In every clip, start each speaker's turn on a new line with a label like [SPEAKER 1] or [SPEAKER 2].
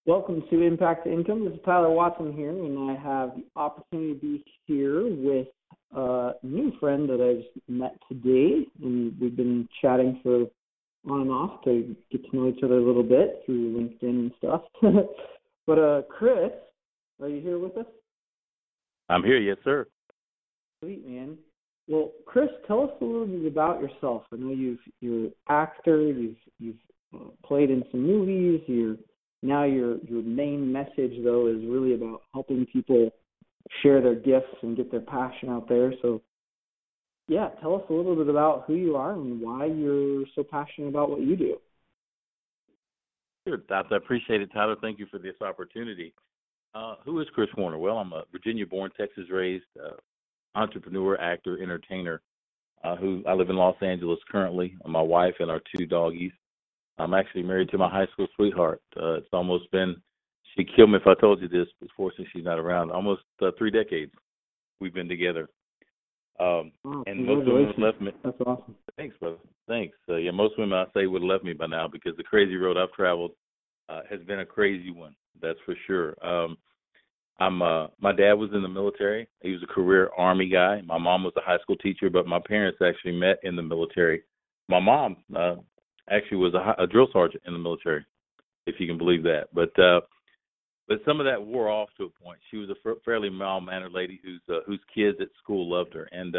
[SPEAKER 1] Welcome to Impact Income. This is Tyler Watson here, and I have the opportunity to be here with a new friend that I just met today, and we've been chatting for on and off to get to know each other a little bit through LinkedIn and stuff. But Chris, are you here with us?
[SPEAKER 2] I'm here, yes, sir.
[SPEAKER 1] Sweet, man. Well, Chris, tell us a little bit about yourself. I know you're an actor. You've played in some movies. Now your main message, though, is really about helping people share their gifts and get their passion out there. So, yeah, tell us a little bit about who you are and why you're so passionate about what you do.
[SPEAKER 2] Sure, I appreciate it, Tyler. Thank you for this opportunity. Who is Chris Warner? Well, I'm a Virginia-born, Texas-raised entrepreneur, actor, entertainer. Who I live in Los Angeles currently. My wife and our two doggies. I'm actually married to my high school sweetheart. It's almost been, she'd kill me if I told you this, but fortunately she's not around. Almost 3 decades we've been together. And most women have left me.
[SPEAKER 1] That's awesome.
[SPEAKER 2] Thanks, brother. Thanks. Most women I say would have left me by now because the crazy road I've traveled has been a crazy one. That's for sure. My dad was in the military. He was a career Army guy. My mom was a high school teacher, but my parents actually met in the military. My mom actually was a drill sergeant in the military, if you can believe that. But some of that wore off to a point. She was a fairly mild-mannered lady whose kids at school loved her, and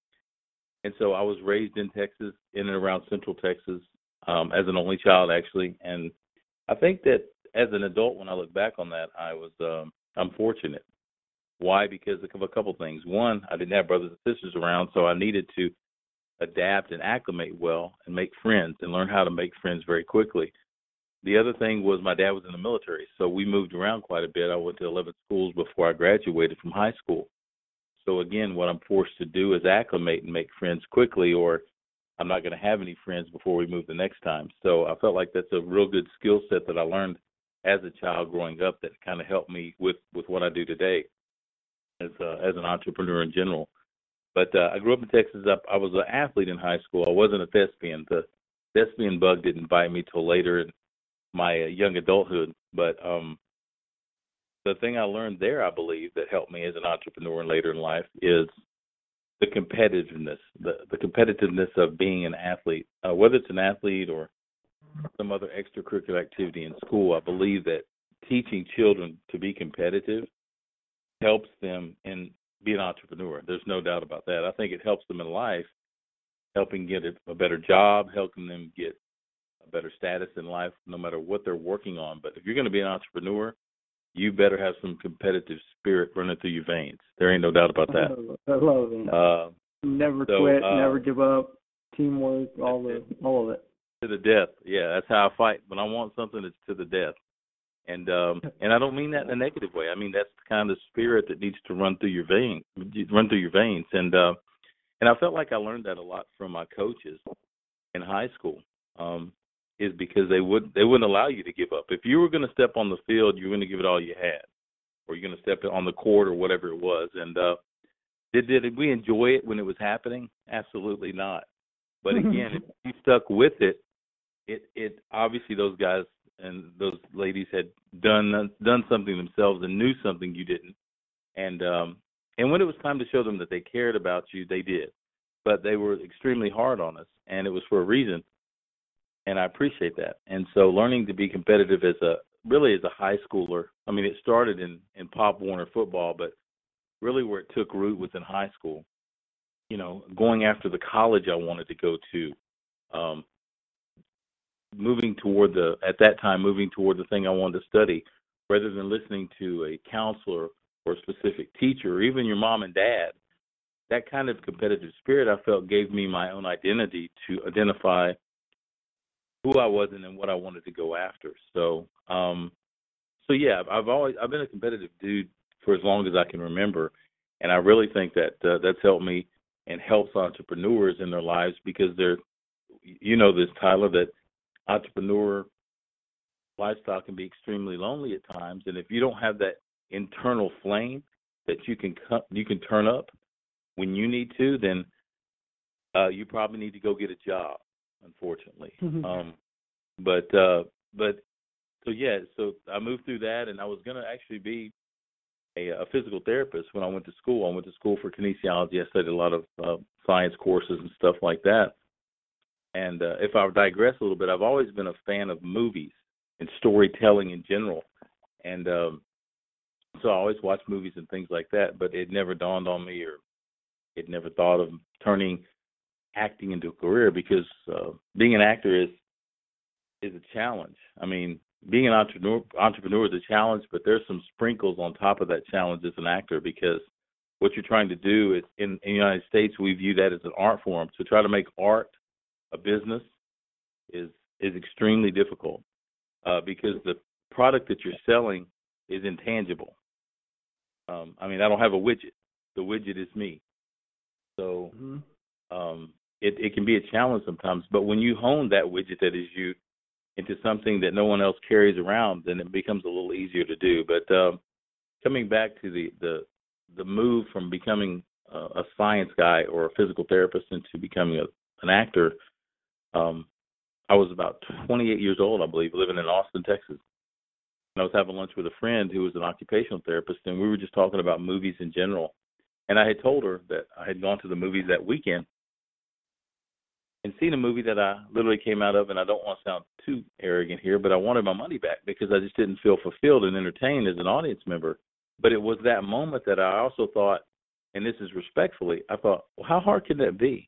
[SPEAKER 2] so I was raised in Texas, in and around Central Texas, as an only child actually. And I think that as an adult, when I look back on that, I'm fortunate. Why? Because of a couple things. One, I didn't have brothers and sisters around, so I needed to adapt and acclimate well and make friends and learn how to make friends very quickly. The other thing was my dad was in the military, so we moved around quite a bit. I went to 11 schools before I graduated from high school. So again, what I'm forced to do is acclimate and make friends quickly, or I'm not going to have any friends before we move the next time. So I felt like that's a real good skill set that I learned as a child growing up that kind of helped me with what I do today as an entrepreneur in general. But I grew up in Texas. I was an athlete in high school. I wasn't a thespian. The thespian bug didn't bite me till later in my young adulthood. But the thing I learned there, I believe, that helped me as an entrepreneur and later in life is the competitiveness, the competitiveness of being an athlete. Whether it's an athlete or some other extracurricular activity in school, I believe that teaching children to be competitive helps them in be an entrepreneur. There's no doubt about that. I think it helps them in life, helping get a better job, helping them get a better status in life, no matter what they're working on. But if you're going to be an entrepreneur, you better have some competitive spirit running through your veins. There ain't no doubt about that.
[SPEAKER 1] I love it. Never quit, never give up, teamwork, all of it.
[SPEAKER 2] To the death. Yeah, that's how I fight. When I want something, it's to the death. And I don't mean that in a negative way. I mean that's the kind of spirit that needs to run through your veins. And I felt like I learned that a lot from my coaches in high school. Is because they wouldn't allow you to give up. If you were going to step on the field, you were going to give it all you had, or you're going to step on the court or whatever it was. And did we enjoy it when it was happening? Absolutely not. But again, if you stuck with it, it obviously those guys and those ladies had done something themselves and knew something you didn't. And when it was time to show them that they cared about you, they did. But they were extremely hard on us, and it was for a reason. And I appreciate that. And so learning to be competitive as a high schooler, I mean, it started in Pop Warner football, but really where it took root was in high school. You know, going after the college I wanted to go to, moving toward the thing I wanted to study, rather than listening to a counselor or a specific teacher or even your mom and dad. That kind of competitive spirit I felt gave me my own identity to identify who I was and what I wanted to go after. So yeah, I've been a competitive dude for as long as I can remember, and I really think that that's helped me and helps entrepreneurs in their lives because this, Tyler, that entrepreneur lifestyle can be extremely lonely at times, and if you don't have that internal flame that you can turn up when you need to, then you probably need to go get a job. Unfortunately, but so I moved through that, and I was going to actually be a physical therapist when I went to school. I went to school for kinesiology. I studied a lot of science courses and stuff like that. And if I digress a little bit, I've always been a fan of movies and storytelling in general. And so I always watch movies and things like that, but it never dawned on me, or it never thought of turning acting into a career, because being an actor is a challenge. I mean, being an entrepreneur is a challenge, but there's some sprinkles on top of that challenge as an actor, because what you're trying to do is, in the United States, we view that as an art form. To try to make art a business is extremely difficult, because the product that you're selling is intangible. I mean, I don't have a widget. The widget is me. So it can be a challenge sometimes. But when you hone that widget that is you into something that no one else carries around, then it becomes a little easier to do. But coming back to the move from becoming a science guy or a physical therapist into becoming an actor, I was about 28 years old, I believe, living in Austin, Texas. And I was having lunch with a friend who was an occupational therapist, and we were just talking about movies in general. And I had told her that I had gone to the movies that weekend and seen a movie that I literally came out of, and I don't want to sound too arrogant here, but I wanted my money back because I just didn't feel fulfilled and entertained as an audience member. But it was that moment that I also thought, and this is respectfully, I thought, well, how hard can that be?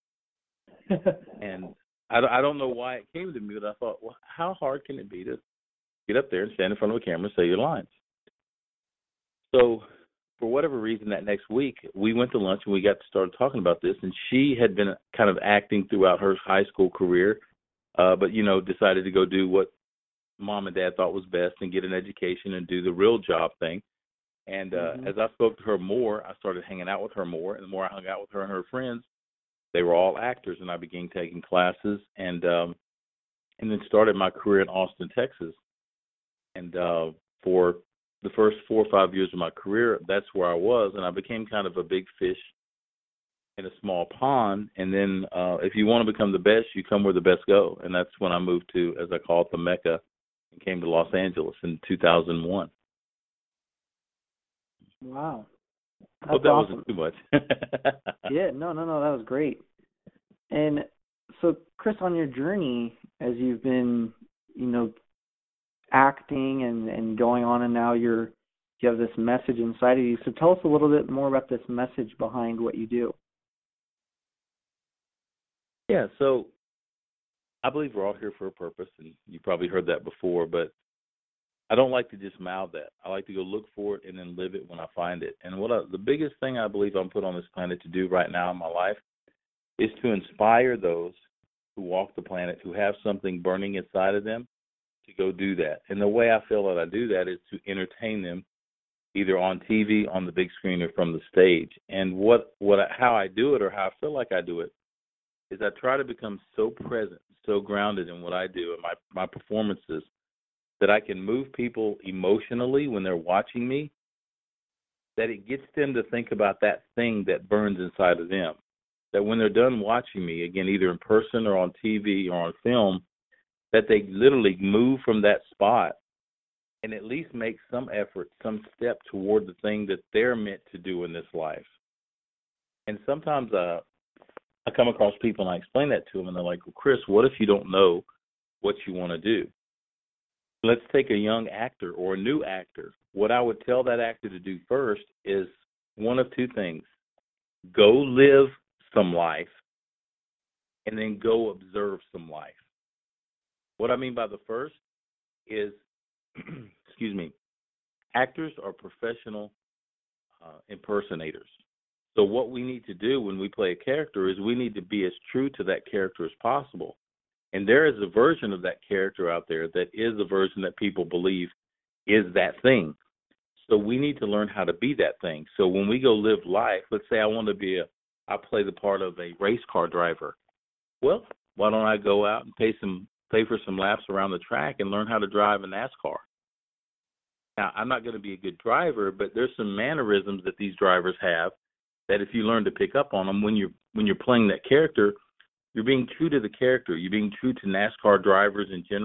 [SPEAKER 2] And I don't know why it came to me, but I thought, well, how hard can it be to get up there and stand in front of a camera and say your lines? So for whatever reason, that next week, we went to lunch and we got to start talking about this. And she had been kind of acting throughout her high school career, but, decided to go do what mom and dad thought was best and get an education and do the real job thing. And as I spoke to her more, I started hanging out with her more. And the more I hung out with her and her friends, they were all actors. And I began taking classes and then started my career in Austin, Texas. And for the first 4 or 5 years of my career, that's where I was, and I became kind of a big fish in a small pond. And then if you want to become the best, you come where the best go. And that's when I moved to, as I call it, the Mecca, and came to Los Angeles in 2001.
[SPEAKER 1] Wow.
[SPEAKER 2] Hope that
[SPEAKER 1] awesome.
[SPEAKER 2] wasn't too much.
[SPEAKER 1] Yeah, no, that was great. And so, Chris, on your journey, as you've been, acting and going on, and now you have this message inside of you. So tell us a little bit more about this message behind what you do.
[SPEAKER 2] Yeah, so I believe we're all here for a purpose, and you probably heard that before, but I don't like to just mouth that. I like to go look for it and then live it when I find it. And the biggest thing I believe I'm put on this planet to do right now in my life is to inspire those who walk the planet, who have something burning inside of them, to go do that. And the way I feel that I do that is to entertain them, either on TV, on the big screen, or from the stage. And how I do it, or how I feel like I do it, is I try to become so present, so grounded in what I do and my performances, that I can move people emotionally when they're watching me, that it gets them to think about that thing that burns inside of them. That when they're done watching me, again, either in person or on TV or on film, that they literally move from that spot and at least make some effort, some step toward the thing that they're meant to do in this life. And sometimes I come across people and I explain that to them, and they're like, well, Chris, what if you don't know what you want to do? Let's take a young actor or a new actor. What I would tell that actor to do first is one of two things. Go live some life, and then go observe some life. What I mean by the first is, actors are professional impersonators. So what we need to do when we play a character is we need to be as true to that character as possible. And there is a version of that character out there that is a version that people believe is that thing. So we need to learn how to be that thing. So when we go live life, let's say I play the part of a race car driver. Well, why don't I go out and pay for some laps around the track and learn how to drive a NASCAR? Now, I'm not going to be a good driver, but there's some mannerisms that these drivers have that if you learn to pick up on them when you're playing that character, you're being true to the character. You're being true to NASCAR drivers in general.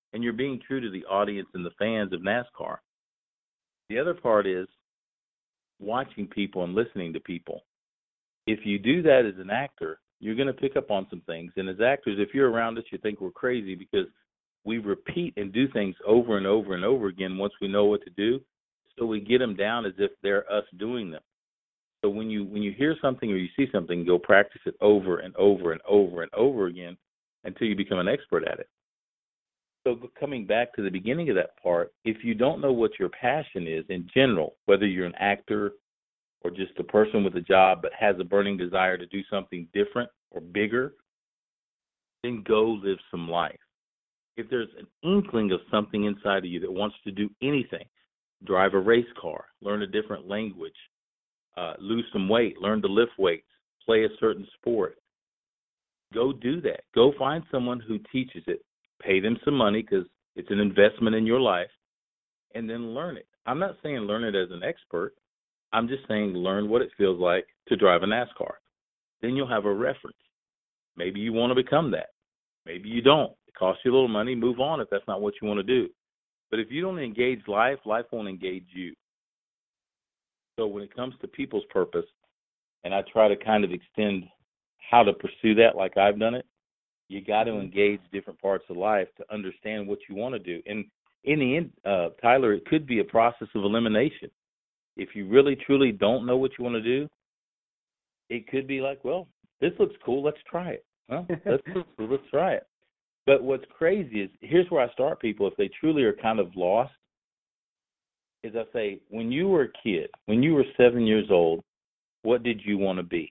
[SPEAKER 2] and you're being true to the audience and the fans of NASCAR. The other part is watching people and listening to people. If you do that as an actor, you're going to pick up on some things. And as actors, if you're around us, you think we're crazy because we repeat and do things over and over and over again once we know what to do. So we get them down as if they're us doing them. So when you hear something or you see something, go practice it over and over and over and over again until you become an expert at it. So coming back to the beginning of that part, if you don't know what your passion is in general, whether you're an actor or just a person with a job but has a burning desire to do something different or bigger, then go live some life. If there's an inkling of something inside of you that wants to do anything, drive a race car, learn a different language, lose some weight, learn to lift weights, play a certain sport, go do that. Go find someone who teaches it, pay them some money because it's an investment in your life, and then learn it. I'm not saying learn it as an expert. I'm just saying learn what it feels like to drive a NASCAR. Then you'll have a reference. Maybe you want to become that. Maybe you don't. It costs you a little money. Move on if that's not what you want to do. But if you don't engage life, life won't engage you. So when it comes to people's purpose, and I try to kind of extend how to pursue that like I've done it, you got to engage different parts of life to understand what you want to do. And in the end, Tyler, it could be a process of elimination. If you really, truly don't know what you want to do, it could be like, well, this looks cool. Let's try it. Well, let's try it. But what's crazy is, here's where I start people, if they truly are kind of lost, is I say, when you were a kid, when you were 7 years old, what did you want to be?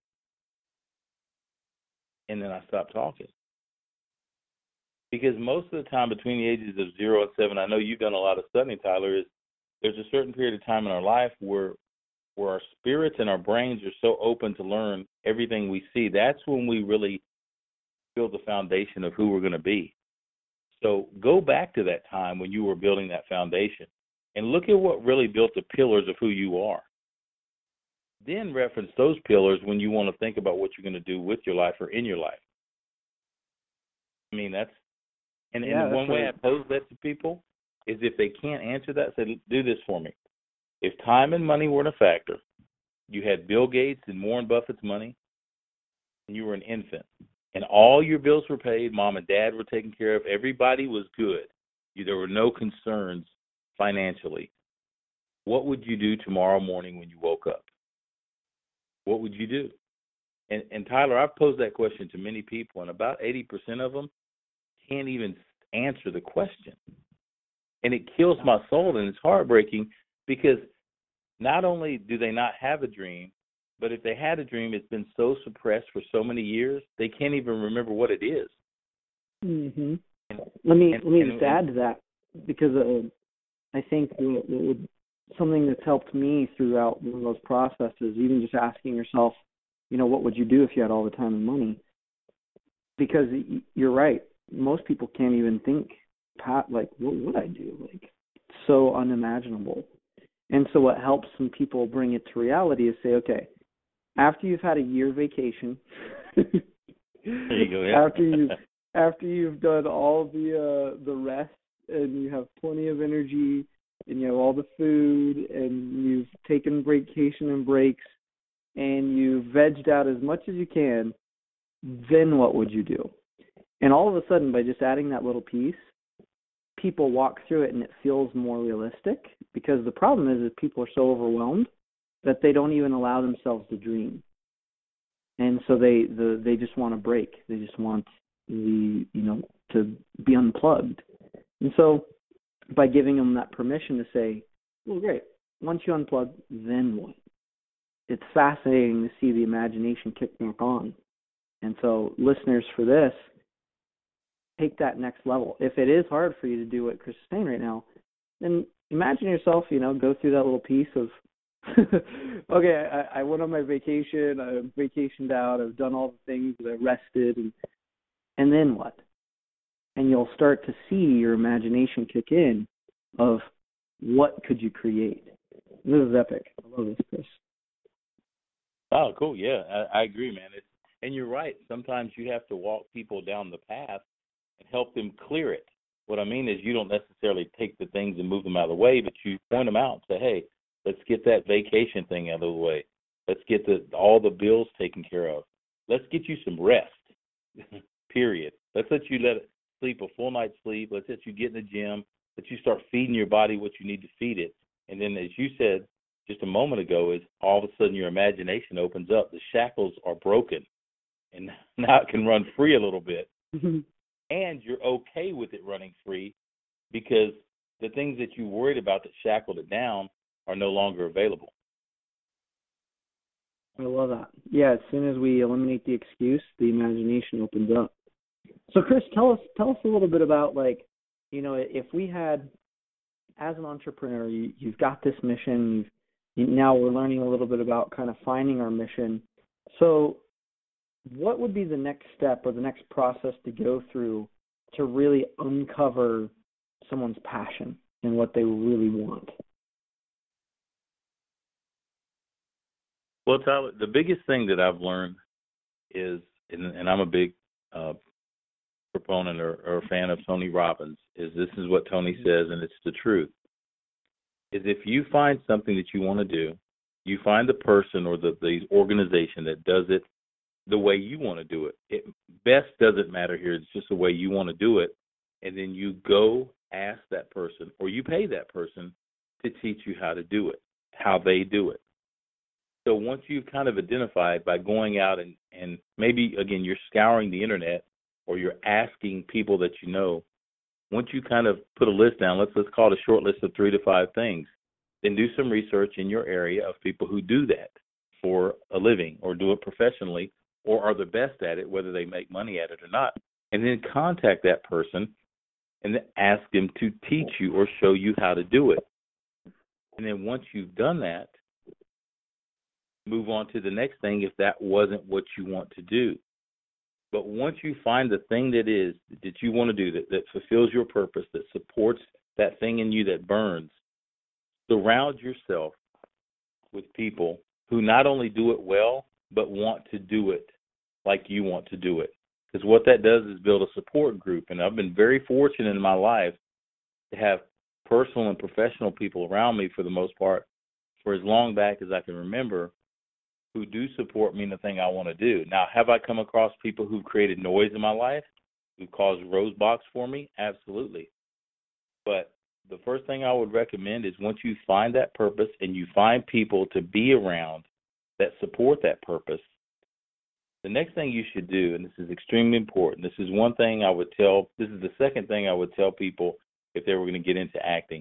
[SPEAKER 2] And then I stopped talking. Because most of the time between the ages of 0 and 7, I know you've done a lot of studying, Tyler, is there's a certain period of time in our life where our spirits and our brains are so open to learn everything we see. That's when we really build the foundation of who we're going to be. So go back to that time when you were building that foundation and look at what really built the pillars of who you are. Then reference those pillars when you want to think about what you're going to do with your life or in your life. I mean, that's one way I pose that to people is if they can't answer that, say, do this for me. If time and money weren't a factor, you had Bill Gates and Warren Buffett's money, and you were an infant, and all your bills were paid, mom and dad were taken care of, everybody was good, there were no concerns financially, what would you do tomorrow morning when you woke up? What would you do? And Tyler, I've posed that question to many people, and about 80% of them can't even answer the question. And it kills my soul, and it's heartbreaking because not only do they not have a dream, but if they had a dream, it's been so suppressed for so many years, they can't even remember what it is.
[SPEAKER 1] Mm-hmm. Let me just add to that, because I think something that's helped me throughout those processes, even just asking yourself, what would you do if you had all the time and money? Because you're right. Most people can't even think, like, what would I do? Like, it's so unimaginable. And so what helps some people bring it to reality is say, okay, after you've had a year vacation,
[SPEAKER 2] there you go, yeah.
[SPEAKER 1] after you've done all the rest and you have plenty of energy and you have all the food and you've taken vacation and breaks and you've vegged out as much as you can, then what would you do? And all of a sudden, by just adding that little piece, people walk through it and it feels more realistic, because the problem is people are so overwhelmed that they don't even allow themselves to dream. And so they just want to break. They just want to be unplugged. And so by giving them that permission to say, well, great, once you unplug, then what? It's fascinating to see the imagination kick back on. And so listeners, for this, take that next level. If it is hard for you to do what Chris is saying right now, then imagine yourself, go through that little piece of, okay, I went on my vacation, I vacationed out, I've done all the things, I rested, and then what? And you'll start to see your imagination kick in of what could you create. This is epic. I love this, Chris.
[SPEAKER 2] Oh, cool. Yeah, I agree, man. And you're right. Sometimes you have to walk people down the path and help them clear it. What I mean is you don't necessarily take the things and move them out of the way, but you point them out and say, hey, let's get that vacation thing out of the way. Let's get all the bills taken care of. Let's get you some rest, period. Let's let you sleep a full night's sleep. Let's let you get in the gym. Let you start feeding your body what you need to feed it. And then, as you said just a moment ago, is all of a sudden your imagination opens up. The shackles are broken, and now it can run free a little bit. And you're okay with it running free because the things that you worried about that shackled it down are no longer available.
[SPEAKER 1] I love that. Yeah, as soon as we eliminate the excuse, the imagination opens up. So, Chris, tell us a little bit about, like, you know, if we had, as an entrepreneur, you've got this mission. Now we're learning a little bit about kind of finding our mission. So, what would be the next step or the next process to go through to really uncover someone's passion and what they really want?
[SPEAKER 2] Well, Tyler, the biggest thing that I've learned is, and I'm a big proponent or fan of Tony Robbins, is this is what Tony says, and it's the truth, is if you find something that you want to do, you find the person or the organization that does it the way you want to do it. It best doesn't matter here. It's just the way you want to do it. And then you go ask that person, or you pay that person to teach you how to do it, how they do it. So once you've kind of identified by going out and maybe, again, you're scouring the internet or you're asking people that you know, once you kind of put a list down, let's call it a short list of 3 to 5 things, then do some research in your area of people who do that for a living or do it professionally or are the best at it, whether they make money at it or not, and then contact that person and then ask them to teach you or show you how to do it. And then once you've done that, move on to the next thing if that wasn't what you want to do. But once you find the thing that you want to do, that fulfills your purpose, that supports that thing in you that burns, surround yourself with people who not only do it well, but want to do it like you want to do it. Because what that does is build a support group. And I've been very fortunate in my life to have personal and professional people around me for the most part, for as long back as I can remember, who do support me in the thing I want to do. Now, have I come across people who've created noise in my life, who've caused roadblocks for me? Absolutely. But the first thing I would recommend is once you find that purpose and you find people to be around that support that purpose, the next thing you should do, and this is extremely important, this is the second thing I would tell people if they were going to get into acting,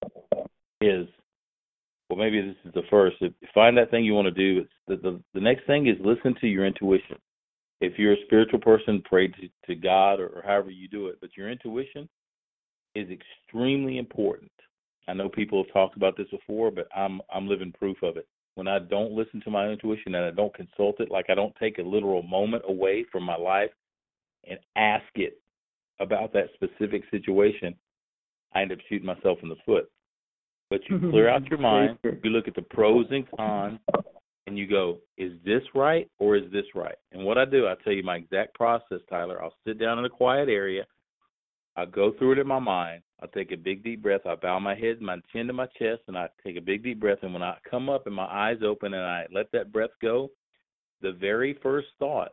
[SPEAKER 2] is, well, maybe this is the first. If you find that thing you want to do, the next thing is listen to your intuition. If you're a spiritual person, pray to God or however you do it, but your intuition is extremely important. I know people have talked about this before, but I'm living proof of it. When I don't listen to my intuition and I don't consult it, like I don't take a literal moment away from my life and ask it about that specific situation, I end up shooting myself in the foot. But you clear out your mind, you look at the pros and cons, and you go, is this right or is this right? And what I do, I'll tell you my exact process, Tyler. I'll sit down in a quiet area. I'll go through it in my mind. I'll take a big, deep breath. I'll bow my head, my chin to my chest, and I take a big, deep breath. And when I come up and my eyes open and I let that breath go, the very first thought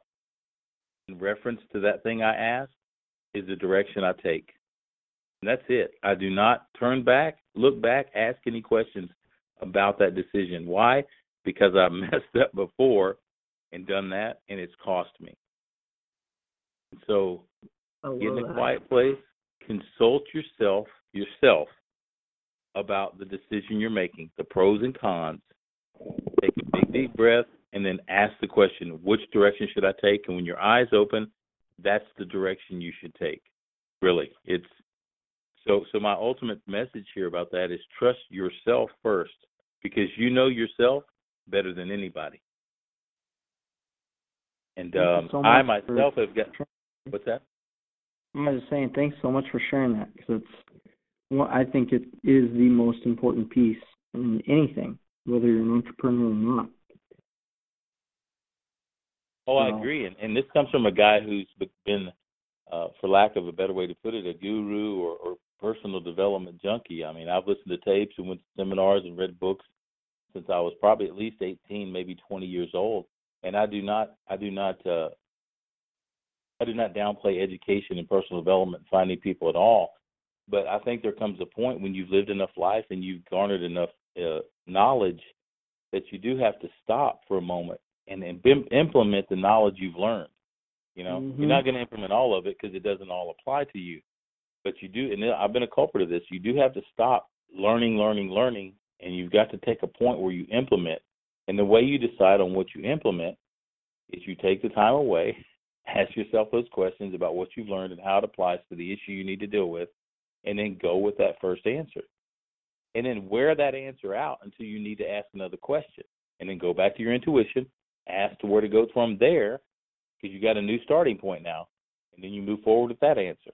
[SPEAKER 2] in reference to that thing I asked is the direction I take. And that's it. I do not turn back, look back, ask any questions about that decision. Why? Because I've messed up before and done that, and it's cost me. So get in a quiet place, consult yourself about the decision you're making, the pros and cons. Take a big, deep breath, and then ask the question, which direction should I take? And when your eyes open, that's the direction you should take. Really, it's so my ultimate message here about that is trust yourself first, because you know yourself better than anybody. And I myself have got, what's that?
[SPEAKER 1] I was just saying, thanks so much for sharing that, because I think it is the most important piece in anything, whether you're an entrepreneur or not.
[SPEAKER 2] Oh, I agree. And this comes from a guy who's been for lack of a better way to put it, a guru or personal development junkie. I mean, I've listened to tapes and went to seminars and read books since I was probably at least 18, maybe 20 years old. And I do not downplay education and personal development, finding people at all. But I think there comes a point when you've lived enough life and you've garnered enough knowledge that you do have to stop for a moment and implement the knowledge you've learned. You're not going to implement all of it because it doesn't all apply to you. But you do, and I've been a culprit of this, you do have to stop learning, and you've got to take a point where you implement. And the way you decide on what you implement is you take the time away, ask yourself those questions about what you've learned and how it applies to the issue you need to deal with, and then go with that first answer. And then wear that answer out until you need to ask another question. And then go back to your intuition, ask to where to go from there, because you got a new starting point now. And then you move forward with that answer.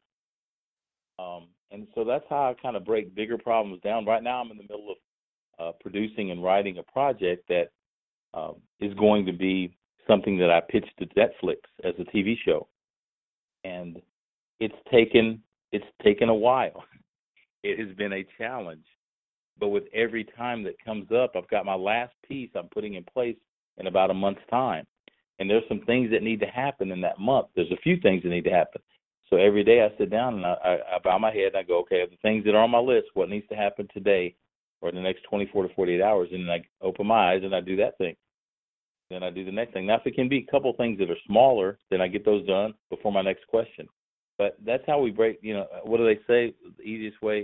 [SPEAKER 2] And so that's how I kind of break bigger problems down. Right now I'm in the middle of producing and writing a project that is going to be something that I pitched to Netflix as a TV show. And it's taken a while. It has been a challenge. But with every time that comes up, I've got my last piece I'm putting in place in about a month's time. And there's some things that need to happen in that month. There's a few things that need to happen. So every day I sit down and I bow my head and I go, okay, the things that are on my list, what needs to happen today or in the next 24 to 48 hours? And then I open my eyes and I do that thing. Then I do the next thing. Now, if it can be a couple things that are smaller, then I get those done before my next question. But that's how we break, what do they say? The easiest way,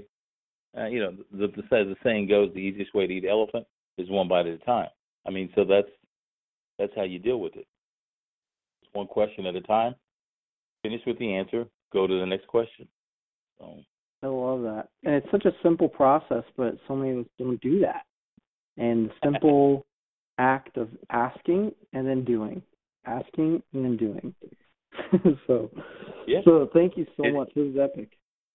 [SPEAKER 2] the saying goes, the easiest way to eat elephant is one bite at a time. I mean, so that's how you deal with it. One question at a time, finish with the answer, go to the next question. So.
[SPEAKER 1] I love that. And it's such a simple process, but so many of us don't do that. And the simple act of asking and then doing. Asking and then doing. So thank you so much. This is epic.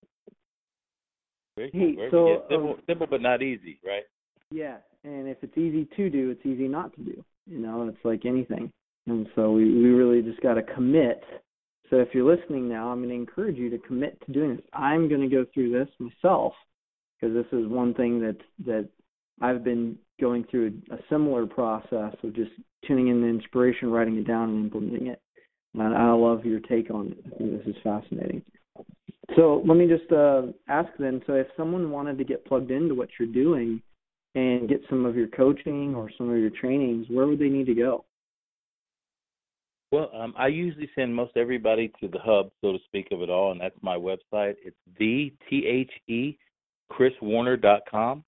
[SPEAKER 2] Simple but not easy, right?
[SPEAKER 1] Yeah, and if it's easy to do, it's easy not to do. It's like anything. And so we really just got to commit. So if you're listening now, I'm going to encourage you to commit to doing this. I'm going to go through this myself because this is one thing that I've been going through a similar process of just tuning in the inspiration, writing it down, and implementing it. And I love your take on it. I think this is fascinating. So let me just ask then, so if someone wanted to get plugged into what you're doing and get some of your coaching or some of your trainings, where would they need to go?
[SPEAKER 2] Well, I usually send most everybody to the hub, so to speak, of it all, and that's my website. It's chriswarner.com,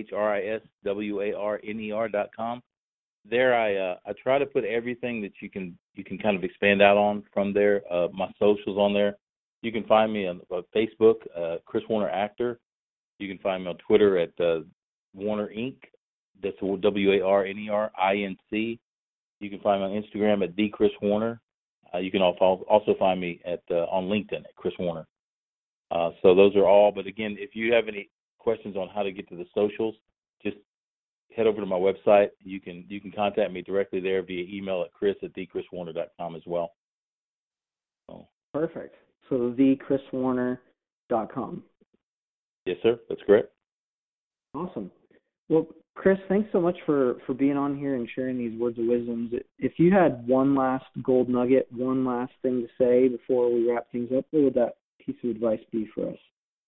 [SPEAKER 2] CHRISWARNER.com. There I try to put everything that you can kind of expand out on from there. My socials on there. You can find me on Facebook, Chris Warner Actor. You can find me on Twitter at Warner Inc. That's WARNERINC. You can find me on Instagram at @TheChrisWarner. You can also find me on LinkedIn at Chris Warner. So those are all. But again, if you have any questions on how to get to the socials, just head over to my website. You can contact me directly there via email at chris@thechriswarner.com as well. So.
[SPEAKER 1] Perfect. So thechriswarner.com.
[SPEAKER 2] Yes, sir. That's correct.
[SPEAKER 1] Awesome. Well, Chris, thanks so much for being on here and sharing these words of wisdom. If you had one last gold nugget, one last thing to say before we wrap things up, what would that piece of advice be for us?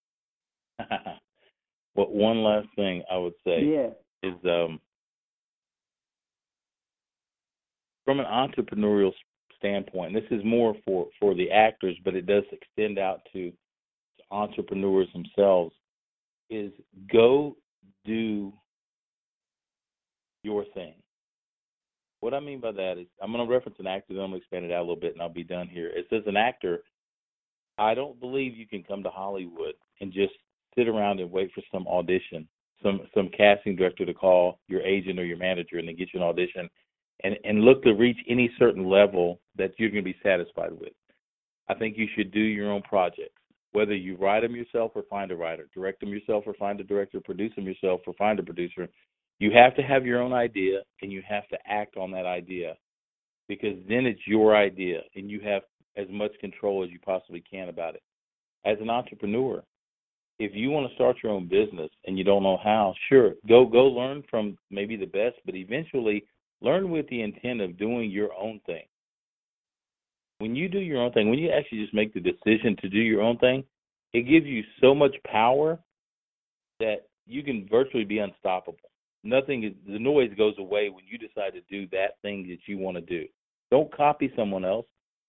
[SPEAKER 2] Well, one last thing I would say is from an entrepreneurial standpoint, this is more for the actors, but it does extend out to entrepreneurs themselves, is go do your thing. What I mean by that is, I'm going to reference an actor, then I'm going to expand it out a little bit, and I'll be done here. It says an actor, I don't believe you can come to Hollywood and just sit around and wait for some audition, some casting director to call your agent or your manager and then get you an audition and look to reach any certain level that you're going to be satisfied with. I think you should do your own projects, whether you write them yourself or find a writer, direct them yourself or find a director, produce them yourself or find a producer. You have to have your own idea, and you have to act on that idea, because then it's your idea, and you have as much control as you possibly can about it. As an entrepreneur, if you want to start your own business and you don't know how, sure, go learn from maybe the best, but eventually learn with the intent of doing your own thing. When you do your own thing, when you actually just make the decision to do your own thing, it gives you so much power that you can virtually be unstoppable. The noise goes away when you decide to do that thing that you want to do. Don't copy someone else.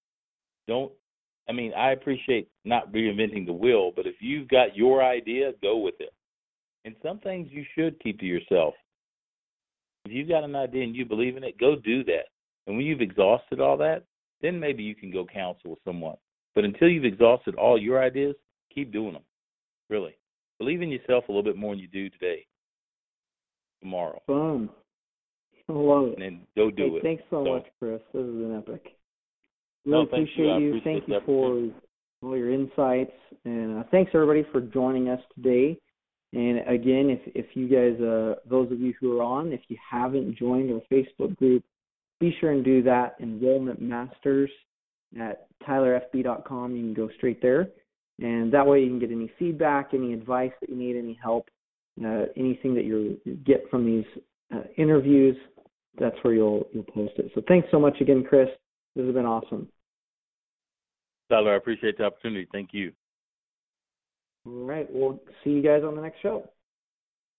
[SPEAKER 2] I appreciate not reinventing the wheel, but if you've got your idea, go with it. And some things you should keep to yourself. If you've got an idea and you believe in it, go do that. And when you've exhausted all that, then maybe you can go counsel with someone. But until you've exhausted all your ideas, keep doing them. Really. Believe in yourself a little bit more than you do today, tomorrow.
[SPEAKER 1] Fun. I love it.
[SPEAKER 2] And then go do it.
[SPEAKER 1] Thanks so much, Chris. This has been epic.
[SPEAKER 2] Really
[SPEAKER 1] appreciate you. Thank you for all your insights. And thanks, everybody, for joining us today. And again, if you guys, those of you who are on, if you haven't joined our Facebook group, be sure and do that. Enrollment Masters at tylerfb.com. You can go straight there. And that way you can get any feedback, any advice that you need, any help, anything that you get from these interviews. That's where you'll post it. So thanks so much again, Chris. This has been awesome.
[SPEAKER 2] Tyler, I appreciate the opportunity. Thank you.
[SPEAKER 1] All right. We'll see you guys on the next show.